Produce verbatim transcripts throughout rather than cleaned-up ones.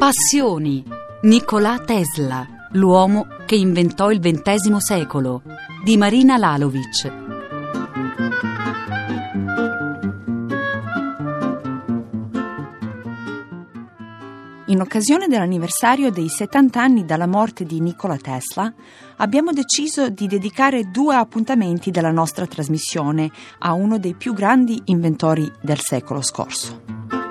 Passioni. Nikola Tesla, l'uomo che inventò il ventesimo secolo, di Marina Lalovic. In occasione dell'anniversario dei settanta anni dalla morte di Nikola Tesla, abbiamo deciso di dedicare due appuntamenti della nostra trasmissione a uno dei più grandi inventori del secolo scorso.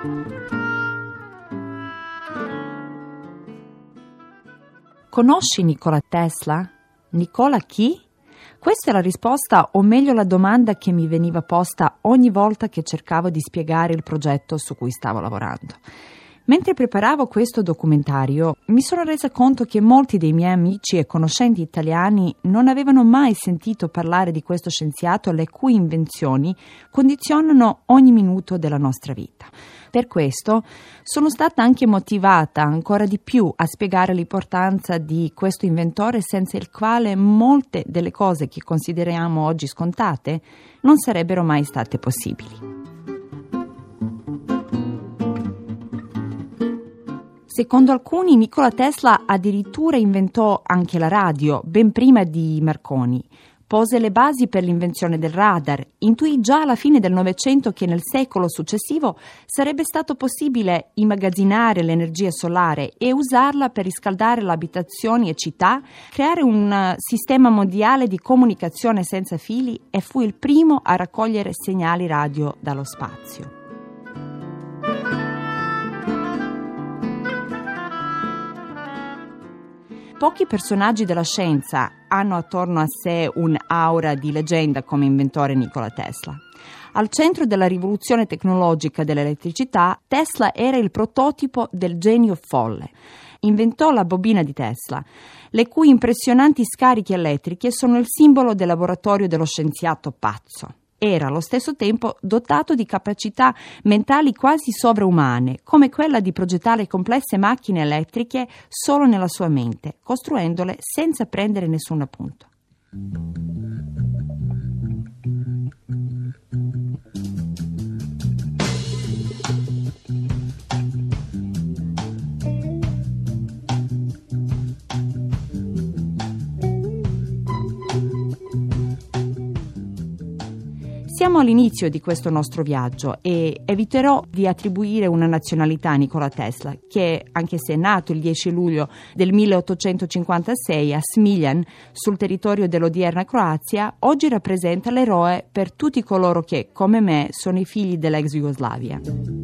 Conosci Nikola Tesla? Nikola chi? Questa è la risposta, o meglio la domanda che mi veniva posta ogni volta che cercavo di spiegare il progetto su cui stavo lavorando. Mentre preparavo questo documentario, mi sono resa conto che molti dei miei amici e conoscenti italiani non avevano mai sentito parlare di questo scienziato le cui invenzioni condizionano ogni minuto della nostra vita. Per questo sono stata anche motivata ancora di più a spiegare l'importanza di questo inventore, senza il quale molte delle cose che consideriamo oggi scontate non sarebbero mai state possibili. Secondo alcuni, Nikola Tesla addirittura inventò anche la radio, ben prima di Marconi. Pose le basi per l'invenzione del radar, intuì già alla fine del Novecento che nel secolo successivo sarebbe stato possibile immagazzinare l'energia solare e usarla per riscaldare le abitazioni e città, creare un sistema mondiale di comunicazione senza fili, e fu il primo a raccogliere segnali radio dallo spazio. Pochi personaggi della scienza hanno attorno a sé un'aura di leggenda come inventore Nikola Tesla. Al centro della rivoluzione tecnologica dell'elettricità, Tesla era il prototipo del genio folle. Inventò la bobina di Tesla, le cui impressionanti scariche elettriche sono il simbolo del laboratorio dello scienziato pazzo. Era allo stesso tempo dotato di capacità mentali quasi sovraumane, come quella di progettare complesse macchine elettriche solo nella sua mente, costruendole senza prendere nessun appunto. Siamo all'inizio di questo nostro viaggio e eviterò di attribuire una nazionalità a Nikola Tesla, che, anche se è nato il dieci luglio del milleottocentocinquantasei a Smiljan, sul territorio dell'odierna Croazia, oggi rappresenta l'eroe per tutti coloro che, come me, sono i figli dell'ex Jugoslavia.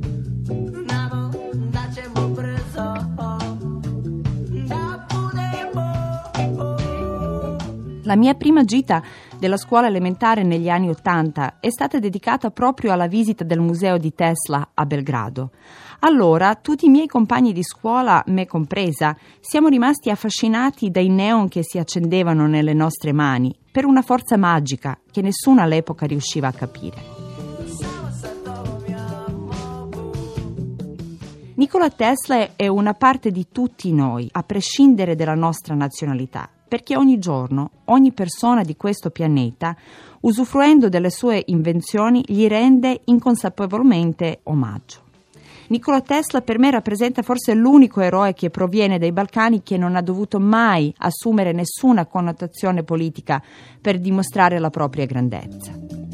La mia prima gita della scuola elementare negli anni Ottanta è stata dedicata proprio alla visita del museo di Tesla a Belgrado. Allora tutti i miei compagni di scuola, me compresa, siamo rimasti affascinati dai neon che si accendevano nelle nostre mani per una forza magica che nessuno all'epoca riusciva a capire. Nikola Tesla è una parte di tutti noi, a prescindere dalla nostra nazionalità, perché ogni giorno, ogni persona di questo pianeta, usufruendo delle sue invenzioni, gli rende inconsapevolmente omaggio. Nikola Tesla per me rappresenta forse l'unico eroe che proviene dai Balcani che non ha dovuto mai assumere nessuna connotazione politica per dimostrare la propria grandezza.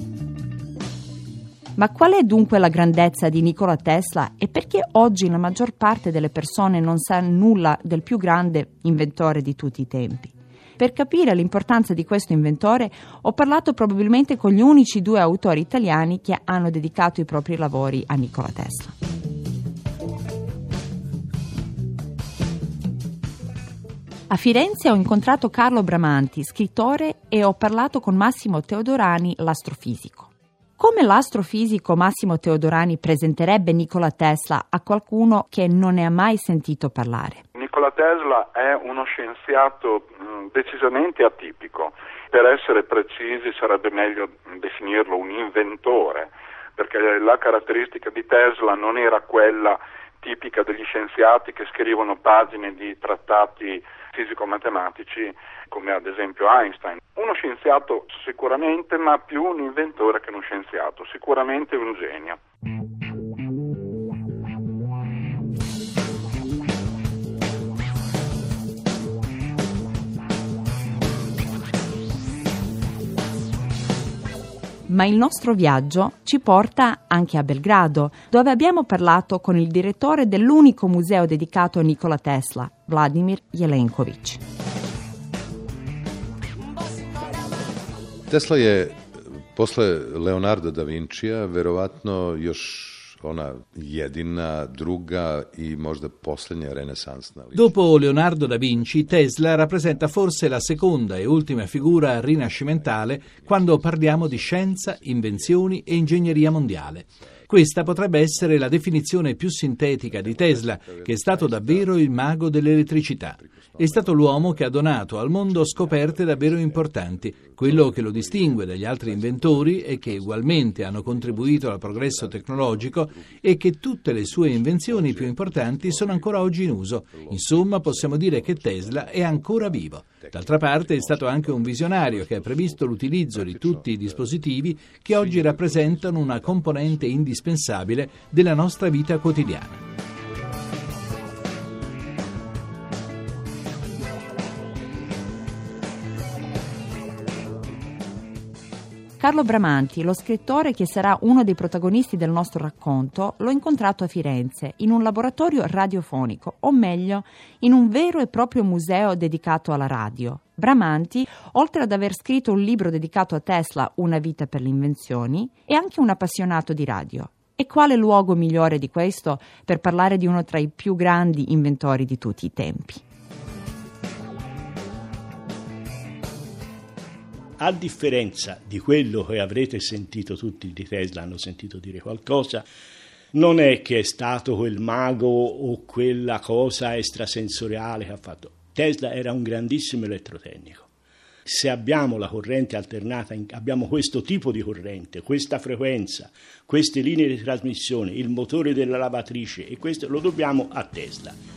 Ma qual è dunque la grandezza di Nikola Tesla e perché oggi la maggior parte delle persone non sa nulla del più grande inventore di tutti i tempi? Per capire l'importanza di questo inventore ho parlato probabilmente con gli unici due autori italiani che hanno dedicato i propri lavori a Nikola Tesla. A Firenze ho incontrato Carlo Bramanti, scrittore, e ho parlato con Massimo Teodorani, l'astrofisico. Come l'astrofisico Massimo Teodorani presenterebbe Nikola Tesla a qualcuno che non ne ha mai sentito parlare? Nikola Tesla è uno scienziato mh, decisamente atipico. Per essere precisi sarebbe meglio definirlo un inventore, perché la caratteristica di Tesla non era quella tipica degli scienziati che scrivono pagine di trattati fisico-matematici come ad esempio Einstein. Uno scienziato sicuramente, ma più un inventore che uno scienziato, sicuramente un genio. Ma il nostro viaggio ci porta anche a Belgrado, dove abbiamo parlato con il direttore dell'unico museo dedicato a Nikola Tesla, Vladimir Jelenković. Tesla je posle Leonarda da Vincija verovatno još ona jedina, druga i možda posljednja renesansna ličnost. Dopo Leonardo da Vinci, Tesla rappresenta forse la seconda e ultima figura rinascimentale quando parliamo di scienza, invenzioni e ingegneria mondiale. Questa potrebbe essere la definizione più sintetica di Tesla, che è stato davvero il mago dell'elettricità. È stato l'uomo che ha donato al mondo scoperte davvero importanti. Quello che lo distingue dagli altri inventori e che ugualmente hanno contribuito al progresso tecnologico è che tutte le sue invenzioni più importanti sono ancora oggi in uso. Insomma, possiamo dire che Tesla è ancora vivo. D'altra parte è stato anche un visionario che ha previsto l'utilizzo di tutti i dispositivi che oggi rappresentano una componente indispensabile della nostra vita quotidiana. Carlo Bramanti, lo scrittore che sarà uno dei protagonisti del nostro racconto, l'ho incontrato a Firenze in un laboratorio radiofonico, o meglio, in un vero e proprio museo dedicato alla radio. Bramanti, oltre ad aver scritto un libro dedicato a Tesla, Una vita per le invenzioni, è anche un appassionato di radio. E quale luogo migliore di questo per parlare di uno tra i più grandi inventori di tutti i tempi? A differenza di quello che avrete sentito tutti di Tesla, hanno sentito dire qualcosa, non è che è stato quel mago o quella cosa extrasensoriale che ha fatto. Tesla era un grandissimo elettrotecnico. Se abbiamo la corrente alternata, abbiamo questo tipo di corrente, questa frequenza, queste linee di trasmissione, il motore della lavatrice, e questo lo dobbiamo a Tesla.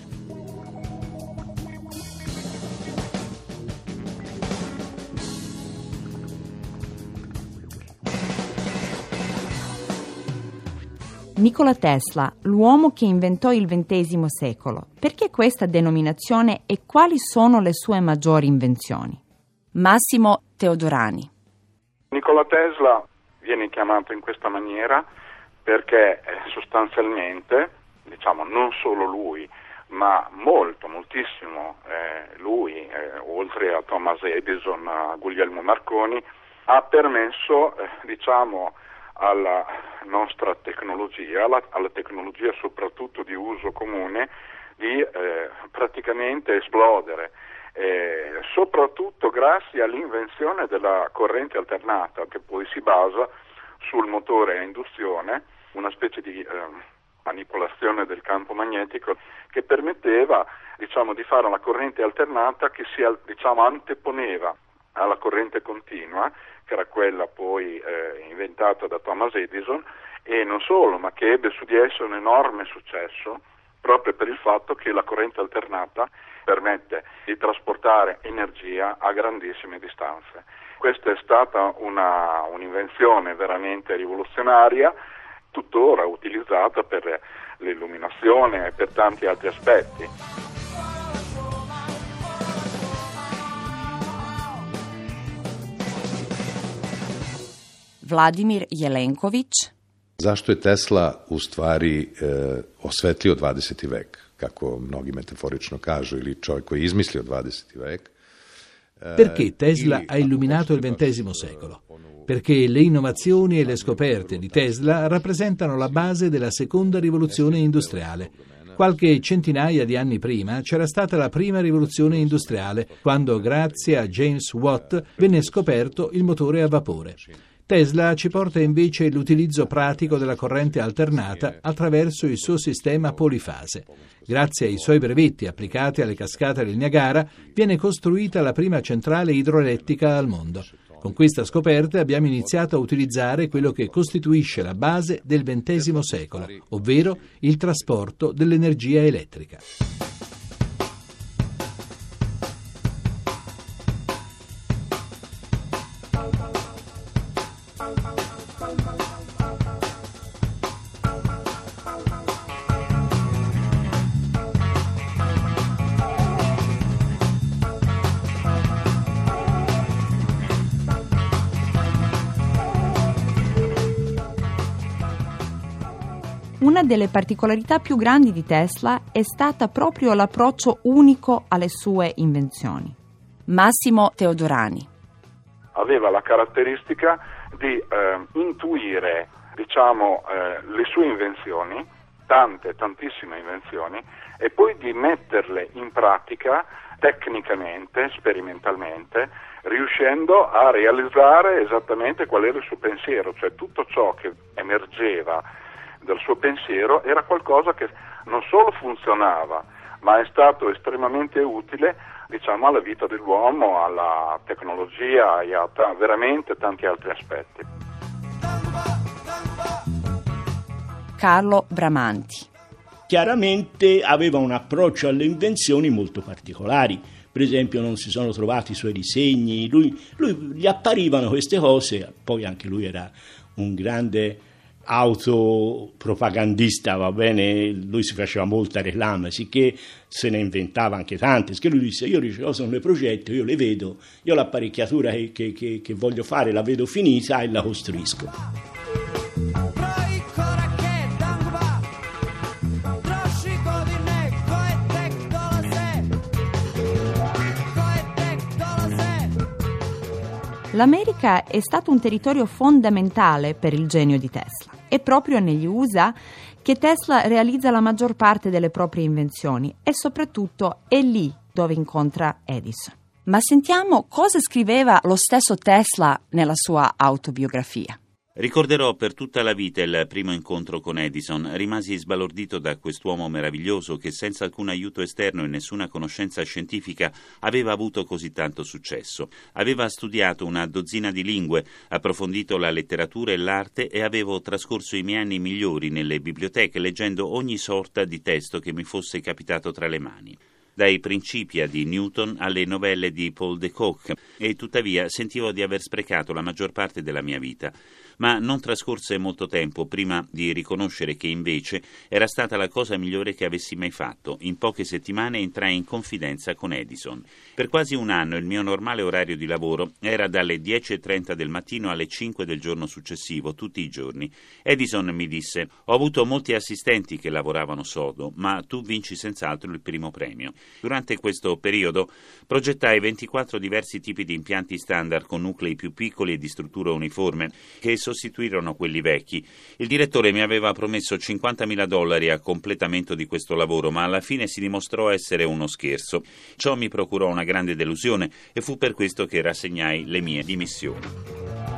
Nikola Tesla, l'uomo che inventò il ventesimo secolo. Perché questa denominazione e quali sono le sue maggiori invenzioni? Massimo Teodorani. Nikola Tesla viene chiamato in questa maniera perché eh, sostanzialmente, diciamo, non solo lui, ma molto, moltissimo eh, lui, eh, oltre a Thomas Edison, a Guglielmo Marconi, ha permesso, eh, diciamo, alla nostra tecnologia, alla, alla tecnologia soprattutto di uso comune, di eh, praticamente esplodere, eh, soprattutto grazie all'invenzione della corrente alternata, che poi si basa sul motore a induzione, una specie di eh, manipolazione del campo magnetico che permetteva, diciamo, di fare una corrente alternata che si, diciamo, anteponeva alla corrente continua, che era quella poi eh, inventata da Thomas Edison, e non solo, ma che ebbe su di esso un enorme successo proprio per il fatto che la corrente alternata permette di trasportare energia a grandissime distanze. Questa è stata una, un'invenzione veramente rivoluzionaria, tuttora utilizzata per l'illuminazione e per tanti altri aspetti. Vladimir Jelenković. Zašto je Tesla u stvari e, osvetlio dvadeseti vek, kako mnogi metaforično kažu, ili čovjek koji je izmislio dvadeseti vek? E, Perché Tesla ha illuminato il ventesimo secolo? Perché le innovazioni e le scoperte di Tesla rappresentano la base della seconda rivoluzione industriale. Qualche centinaia di anni prima c'era stata la prima rivoluzione industriale, quando grazie a James Watt venne scoperto il motore a vapore. Tesla ci porta invece l'utilizzo pratico della corrente alternata attraverso il suo sistema polifase. Grazie ai suoi brevetti applicati alle cascate del Niagara viene costruita la prima centrale idroelettrica al mondo. Con questa scoperta abbiamo iniziato a utilizzare quello che costituisce la base del ventesimo secolo, ovvero il trasporto dell'energia elettrica. Una delle particolarità più grandi di Tesla è stata proprio l'approccio unico alle sue invenzioni. Massimo Teodorani. Aveva la caratteristica di eh, intuire, diciamo, eh, le sue invenzioni, tante, tantissime invenzioni, e poi di metterle in pratica tecnicamente, sperimentalmente, riuscendo a realizzare esattamente qual era il suo pensiero, cioè tutto ciò che emergeva dal suo pensiero era qualcosa che non solo funzionava, ma è stato estremamente utile, diciamo, alla vita dell'uomo, alla tecnologia e a t- veramente tanti altri aspetti. Carlo Bramanti. Chiaramente aveva un approccio alle invenzioni molto particolari. Per esempio non si sono trovati i suoi disegni, lui, lui gli apparivano queste cose, poi anche lui era un grande autopropagandista, va bene, lui si faceva molta reclama, sicché se ne inventava anche tante, che lui disse: io le cose non le progetto, io le vedo, io l'apparecchiatura che, che, che, che voglio fare la vedo finita e la costruisco. L'America è stato un territorio fondamentale per il genio di Tesla. È proprio negli U S A che Tesla realizza la maggior parte delle proprie invenzioni e soprattutto è lì dove incontra Edison. Ma sentiamo cosa scriveva lo stesso Tesla nella sua autobiografia. Ricorderò per tutta la vita il primo incontro con Edison. Rimasi sbalordito da quest'uomo meraviglioso che senza alcun aiuto esterno e nessuna conoscenza scientifica aveva avuto così tanto successo. Aveva studiato una dozzina di lingue, approfondito la letteratura e l'arte e avevo trascorso i miei anni migliori nelle biblioteche leggendo ogni sorta di testo che mi fosse capitato tra le mani. Dai Principia di Newton alle novelle di Paul de Kock, e tuttavia sentivo di aver sprecato la maggior parte della mia vita. Ma non trascorse molto tempo prima di riconoscere che invece era stata la cosa migliore che avessi mai fatto. In poche settimane entrai in confidenza con Edison. Per quasi un anno il mio normale orario di lavoro era dalle dieci e trenta del mattino alle cinque del giorno successivo, tutti i giorni. Edison mi disse: ho avuto molti assistenti che lavoravano sodo, ma tu vinci senz'altro il primo premio. Durante questo periodo progettai ventiquattro diversi tipi di impianti standard con nuclei più piccoli e di struttura uniforme che sostituirono quelli vecchi. Il direttore mi aveva promesso cinquantamila dollari a completamento di questo lavoro, ma alla fine si dimostrò essere uno scherzo. Ciò mi procurò una grande delusione e fu per questo che rassegnai le mie dimissioni.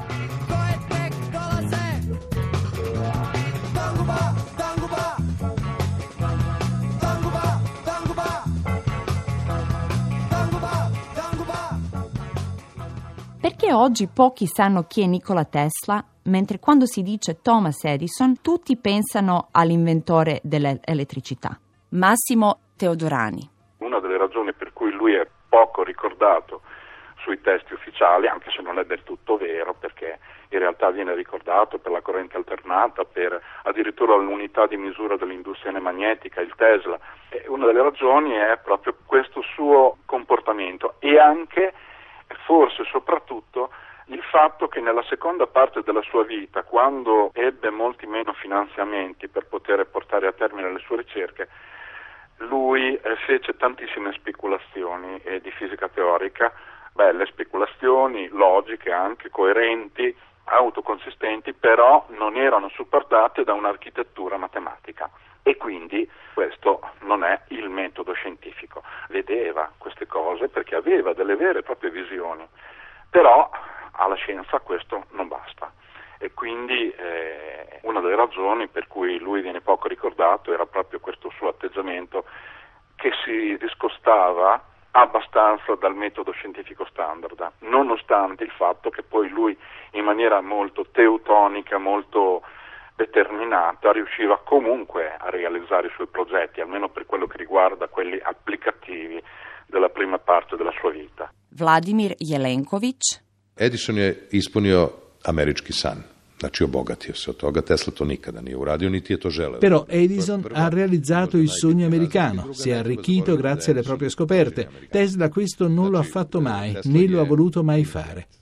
Perché oggi pochi sanno chi è Nikola Tesla, mentre quando si dice Thomas Edison tutti pensano all'inventore dell'elettricità? Massimo Teodorani. Una delle ragioni per cui lui è poco ricordato sui testi ufficiali, anche se non è del tutto vero, perché in realtà viene ricordato per la corrente alternata, per addirittura l'unità di misura dell'induzione magnetica, il Tesla. E una delle ragioni è proprio questo suo comportamento e anche, forse soprattutto, il fatto che nella seconda parte della sua vita, quando ebbe molti meno finanziamenti per poter portare a termine le sue ricerche, lui eh, fece tantissime speculazioni eh, di fisica teorica, belle speculazioni, logiche, anche coerenti, autoconsistenti, però non erano supportate da un'architettura matematica. E quindi questo non è il metodo scientifico. Vedeva queste cose perché aveva delle vere e proprie visioni, però alla scienza questo non basta. E quindi eh, una delle ragioni per cui lui viene poco ricordato era proprio questo suo atteggiamento che si discostava abbastanza dal metodo scientifico standard, nonostante il fatto che poi lui in maniera molto teutonica, molto determinata, riusciva comunque a realizzare i suoi progetti, almeno per quello che riguarda quelli applicativi della prima parte della sua vita. Vladimir Jelenković. Edison je ispunio američki san. Znači, obogatio se od toga. Tesla to nikada nije uradio, niti je to želeo. Però Edison ha realizzato il sogno americano, si è arricchito grazie alle proprie scoperte. Tesla questo non lo ha fatto mai, né lo ha voluto mai fare.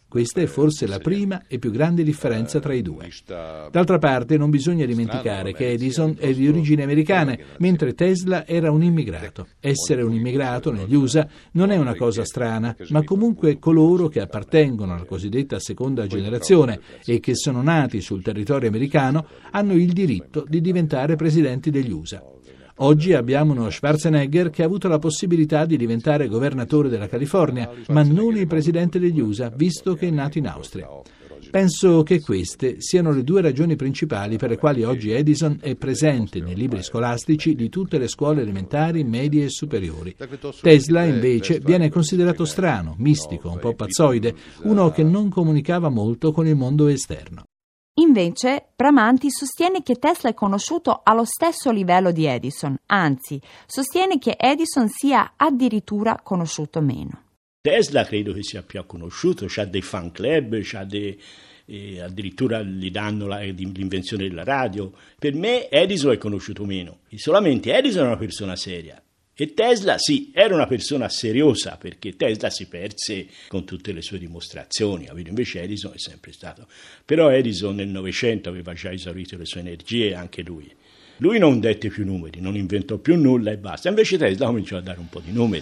Questa è forse la prima e più grande differenza tra i due. D'altra parte non bisogna dimenticare che Edison è di origini americane, mentre Tesla era un immigrato. Essere un immigrato negli U S A non è una cosa strana, ma comunque coloro che appartengono alla cosiddetta seconda generazione e che sono nati sul territorio americano hanno il diritto di diventare presidenti degli U S A. Oggi abbiamo uno Schwarzenegger che ha avuto la possibilità di diventare governatore della California, ma non il presidente degli U S A, visto che è nato in Austria. Penso che queste siano le due ragioni principali per le quali oggi Edison è presente nei libri scolastici di tutte le scuole elementari, medie e superiori. Tesla, invece, viene considerato strano, mistico, un po' pazzoide, uno che non comunicava molto con il mondo esterno. Invece, Bramanti sostiene che Tesla è conosciuto allo stesso livello di Edison, anzi, sostiene che Edison sia addirittura conosciuto meno. Tesla credo che sia più conosciuto, c'ha dei fan club, c'ha dei, eh, addirittura gli danno la, l'invenzione della radio. Per me Edison è conosciuto meno, e solamente Edison è una persona seria. E Tesla, sì, era una persona seriosa, perché Tesla si perse con tutte le sue dimostrazioni, invece Edison è sempre stato. Però Edison nel Novecento aveva già esaurito le sue energie, anche lui. Lui non dette più numeri, non inventò più nulla e basta. Invece Tesla cominciò a dare un po' di numeri.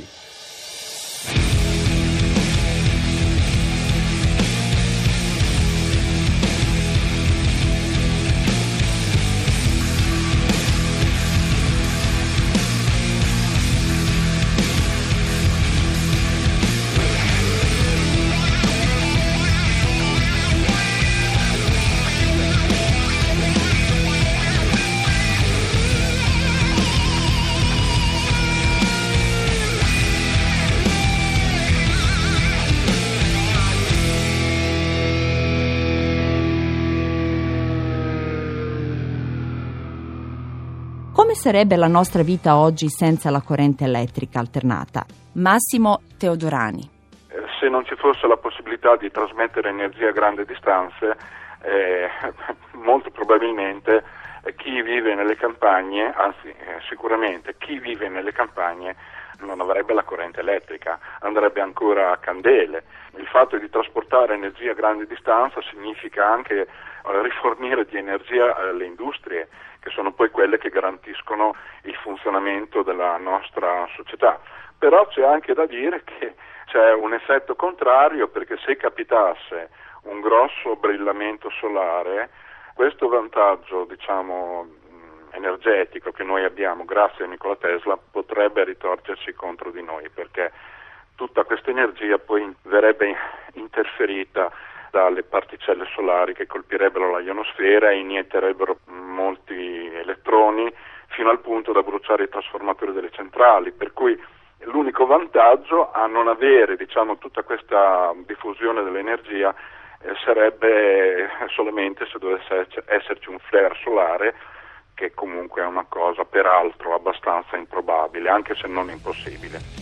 Come sarebbe la nostra vita oggi senza la corrente elettrica alternata? Massimo Teodorani. Se non ci fosse la possibilità di trasmettere energia a grandi distanze, eh, molto probabilmente eh, chi vive nelle campagne, anzi eh, sicuramente chi vive nelle campagne non avrebbe la corrente elettrica, andrebbe ancora a candele. Il fatto di trasportare energia a grandi distanze significa anche eh, rifornire di energia alle industrie, che sono poi quelle che garantiscono il funzionamento della nostra società. Però c'è anche da dire che c'è un effetto contrario, perché se capitasse un grosso brillamento solare, questo vantaggio, diciamo, energetico che noi abbiamo grazie a Nikola Tesla potrebbe ritorcersi contro di noi, perché tutta questa energia poi verrebbe interferita dalle particelle solari che colpirebbero la ionosfera e inietterebbero molti elettroni fino al punto da bruciare i trasformatori delle centrali, per cui l'unico vantaggio a non avere, diciamo, tutta questa diffusione dell'energia eh, sarebbe solamente se dovesse esserci un flare solare, che comunque è una cosa peraltro abbastanza improbabile, anche se non impossibile.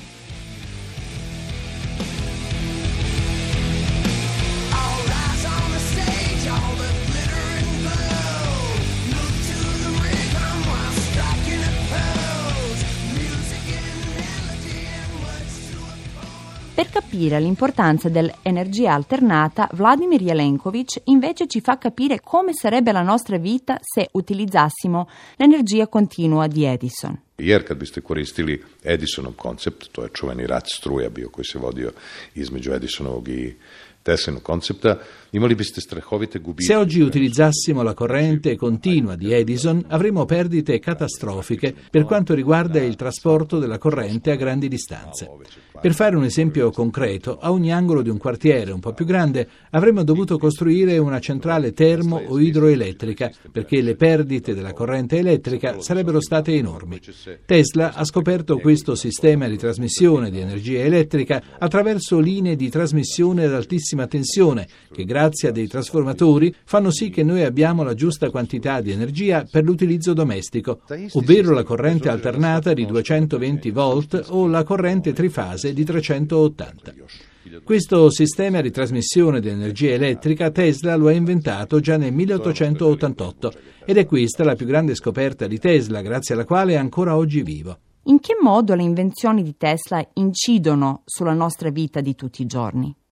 Per capire l'importanza dell'energia alternata, Vladimir Jelenkovic invece ci fa capire come sarebbe la nostra vita se utilizzassimo l'energia continua di Edison. Jer kad biste koristili Edisonov koncept, to je čuveni rat struja bio koji se vodio između Edisonovog i Teslinog koncepta, imali biste strahovite gubitke. Se oggi utilizzassimo la corrente continua di Edison, avremmo perdite catastrofiche per quanto riguarda il trasporto della corrente a grandi distanze. Per fare un esempio concreto, a ogni angolo di un quartiere un po' più grande avremmo dovuto costruire una centrale termo o idroelettrica, perché le perdite della corrente elettrica sarebbero state enormi. Tesla ha scoperto questo sistema di trasmissione di energia elettrica attraverso linee di trasmissione ad altissima tensione, che grazie a dei trasformatori fanno sì che noi abbiamo la giusta quantità di energia per l'utilizzo domestico, ovvero la corrente alternata di duecentoventi volt o la corrente trifase di trecentottanta. Questo sistema di trasmissione di energia elettrica Tesla lo ha inventato già nel milleottocentottantotto ed è questa la più grande scoperta di Tesla, grazie alla quale è ancora oggi vivo. In che modo le invenzioni di Tesla incidono sulla nostra vita di tutti i giorni?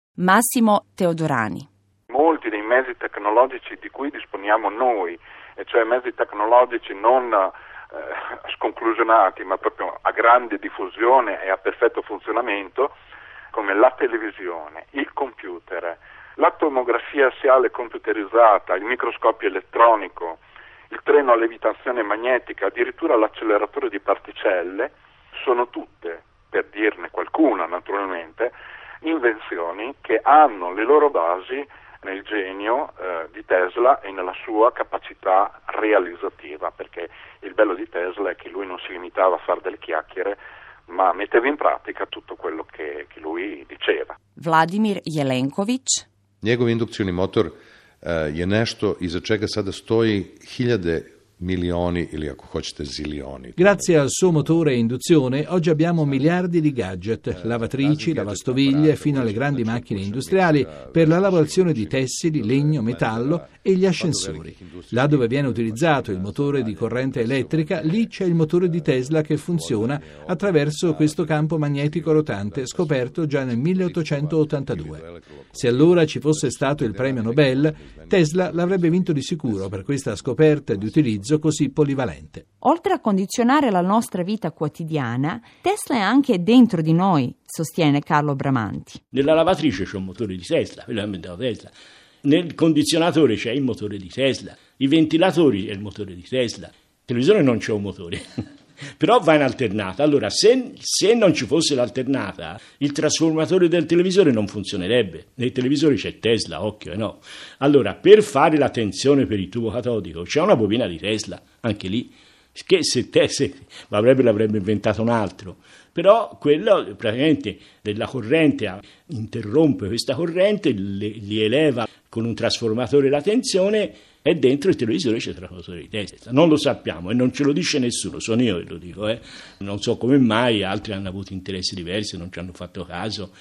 Massimo Teodorani. Molti dei mezzi tecnologici di cui disponiamo noi, e cioè mezzi tecnologici non eh, sconclusionati, ma proprio a grande diffusione e a perfetto funzionamento, come la televisione, il computer, la tomografia assiale computerizzata, il microscopio elettronico, il treno a levitazione magnetica, addirittura l'acceleratore di particelle, sono tutte, per dirne qualcuna naturalmente, invenzioni che hanno le loro basi nel genio eh, di Tesla e nella sua capacità realizzativa, perché il bello di Tesla è che lui non si limitava a fare delle chiacchiere, ma metteva in pratica tutto quello che, che lui diceva. Vladimir Jelenković. Njegov indukcioni motor uh, je nešto iza čega sada stoji hiljade milioni ili ako hoćete zilioni. Grazie al suo motore a induzione oggi abbiamo miliardi di gadget, lavatrici, lavastoviglie fino alle grandi macchine industriali per la lavorazione di tessili, legno, metallo e gli ascensori. Là dove viene utilizzato il motore di corrente elettrica, lì c'è il motore di Tesla che funziona attraverso questo campo magnetico rotante scoperto già nel milleottocentottantadue. Se allora ci fosse stato il premio Nobel, Tesla l'avrebbe vinto di sicuro per questa scoperta di utilizzo così polivalente. Oltre a condizionare la nostra vita quotidiana, Tesla è anche dentro di noi, sostiene Carlo Bramanti. Nella lavatrice c'è un motore di Tesla, quello è inventato Tesla. Nel condizionatore c'è il motore di Tesla. I ventilatori è il motore di Tesla. Il televisore non c'è un motore. Però va in alternata. Allora, se, se non ci fosse l'alternata, il trasformatore del televisore non funzionerebbe. Nei televisori c'è Tesla, occhio, eh no. Allora, per fare la tensione per il tubo catodico c'è una bobina di Tesla, anche lì, che se Tesla l'avrebbe, l'avrebbe inventato un altro. Però quello praticamente della corrente interrompe questa corrente, le, li eleva con un trasformatore la tensione e dentro il televisore c'è il trasformatore di Tesla. Non lo sappiamo e non ce lo dice nessuno, sono io che lo dico. Eh. Non so come mai, altri hanno avuto interessi diversi, non ci hanno fatto caso.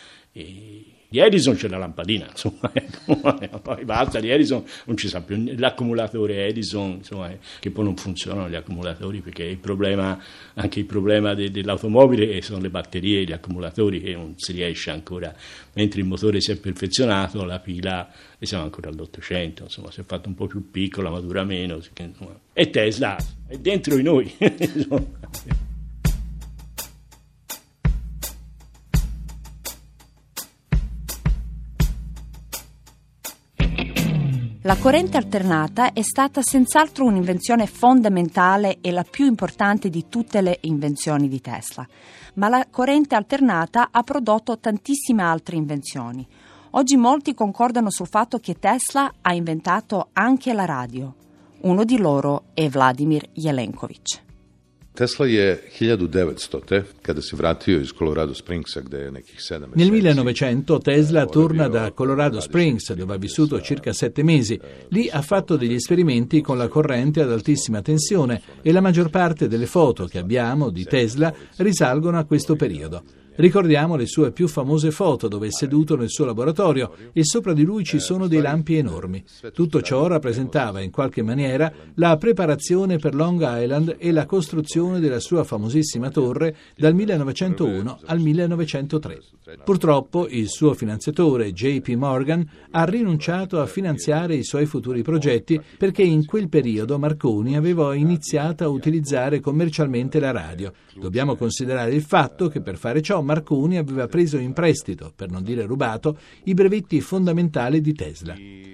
E di Edison c'è la lampadina, insomma, poi basta, di Edison non ci sa più, l'accumulatore Edison, insomma, che poi non funzionano gli accumulatori perché il problema, anche il problema de, dell'automobile sono le batterie, gli accumulatori che non si riesce ancora, mentre il motore si è perfezionato, la pila, e siamo ancora all'Ottocento, insomma, si è fatto un po' più piccola, ma dura meno, insomma. E Tesla è dentro di noi, insomma. La corrente alternata è stata senz'altro un'invenzione fondamentale e la più importante di tutte le invenzioni di Tesla, ma la corrente alternata ha prodotto tantissime altre invenzioni. Oggi molti concordano sul fatto che Tesla ha inventato anche la radio. Uno di loro è Vladimir Jelenković. Tesla je hiljadu devetsto. kada se vratio iz Colorado Springsa, gde je nekih sedam mjeseci. Nel millenovecento Tesla torna da Colorado Springs, dove ha vissuto circa sette mesi. Lì ha fatto degli esperimenti con la corrente ad altissima tensione e la maggior parte delle foto che abbiamo di Tesla risalgono a questo periodo. Ricordiamo le sue più famose foto dove è seduto nel suo laboratorio e sopra di lui ci sono dei lampi enormi. Tutto ciò rappresentava in qualche maniera la preparazione per Long Island e la costruzione della sua famosissima torre dal millenovecentouno al millenovecentotre. Purtroppo il suo finanziatore J P Morgan ha rinunciato a finanziare i suoi futuri progetti perché in quel periodo Marconi aveva iniziato a utilizzare commercialmente la radio. Dobbiamo considerare il fatto che per fare ciò Marconi aveva preso in prestito, per non dire rubato, i brevetti fondamentali di Tesla.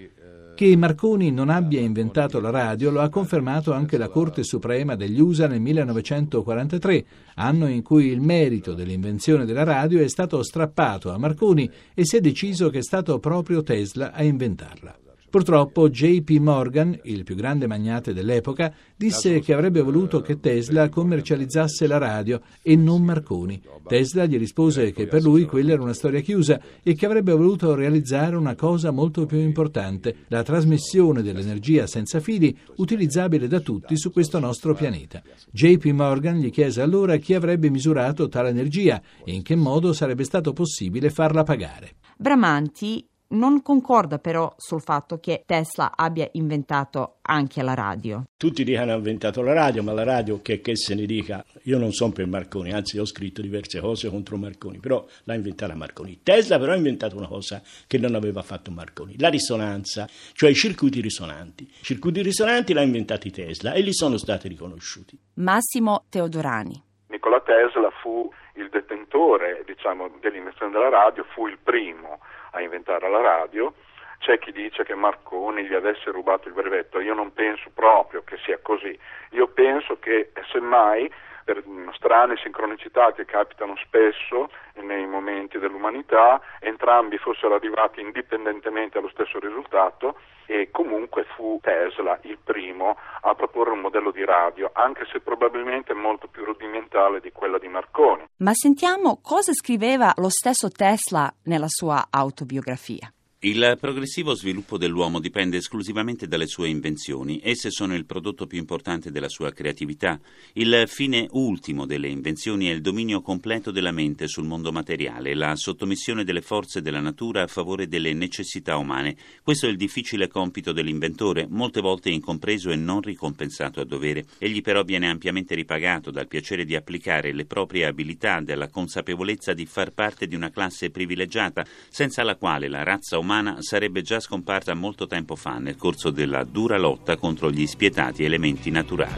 Che Marconi non abbia inventato la radio lo ha confermato anche la Corte Suprema degli U S A nel millenovecentoquarantatré, anno in cui il merito dell'invenzione della radio è stato strappato a Marconi e si è deciso che è stato proprio Tesla a inventarla. Purtroppo J P Morgan, il più grande magnate dell'epoca, disse che avrebbe voluto che Tesla commercializzasse la radio e non Marconi. Tesla gli rispose che per lui quella era una storia chiusa e che avrebbe voluto realizzare una cosa molto più importante, la trasmissione dell'energia senza fili utilizzabile da tutti su questo nostro pianeta. J P Morgan gli chiese allora chi avrebbe misurato tale energia e in che modo sarebbe stato possibile farla pagare. Bramanti non concorda però sul fatto che Tesla abbia inventato anche la radio. Tutti dicono che ha inventato la radio, ma la radio, che, che se ne dica, io non sono per Marconi, anzi ho scritto diverse cose contro Marconi, però l'ha inventata Marconi. Tesla però ha inventato una cosa che non aveva fatto Marconi, la risonanza, cioè i circuiti risonanti. I circuiti risonanti l'ha inventati Tesla e gli sono stati riconosciuti. Massimo Teodorani. Nikola Tesla fu il detentore, diciamo, dell'invenzione della radio, fu il primo a inventare la radio. C'è chi dice che Marconi gli avesse rubato il brevetto, io non penso proprio che sia così, io penso che semmai per strane sincronicità che capitano spesso nei momenti dell'umanità, entrambi fossero arrivati indipendentemente allo stesso risultato e comunque fu Tesla il primo a proporre un modello di radio, anche se probabilmente molto più rudimentale di quella di Marconi. Ma sentiamo cosa scriveva lo stesso Tesla nella sua autobiografia. Il progressivo sviluppo dell'uomo dipende esclusivamente dalle sue invenzioni. Esse sono il prodotto più importante della sua creatività. Il fine ultimo delle invenzioni è il dominio completo della mente sul mondo materiale, la sottomissione delle forze della natura a favore delle necessità umane. Questo è il difficile compito dell'inventore, molte volte incompreso e non ricompensato a dovere. Egli però viene ampiamente ripagato dal piacere di applicare le proprie abilità, dalla consapevolezza di far parte di una classe privilegiata, senza la quale la razza umana sarebbe già scomparsa molto tempo fa nel corso della dura lotta contro gli spietati elementi naturali.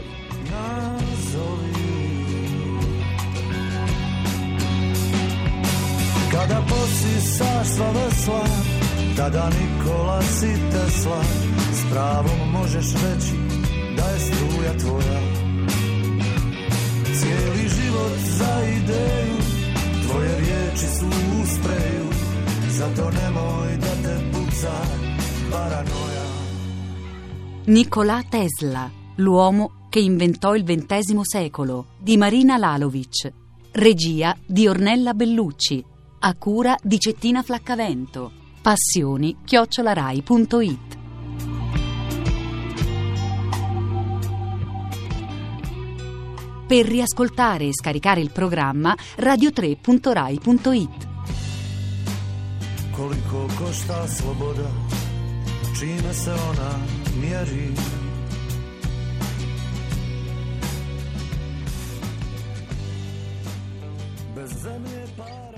Kada posísaš sva vesla, tada Nikola si Tesla, s právom môžeš reći da je struja tvoja. Cijeli život za ideju, tvoje riječi su u spreju, zato nemoj da te puca paranoia. Nikola Tesla, l'uomo che inventò il ventesimo secolo, di Marina Lalovic. Regia di Ornella Bellucci. A cura di Cettina Flaccavento. Passioni chiocciolarai punto it. Per riascoltare e scaricare il programma radio tre punto rai punto it. Koliko košta sloboda, čime se ona mjeri? Bez zemlje para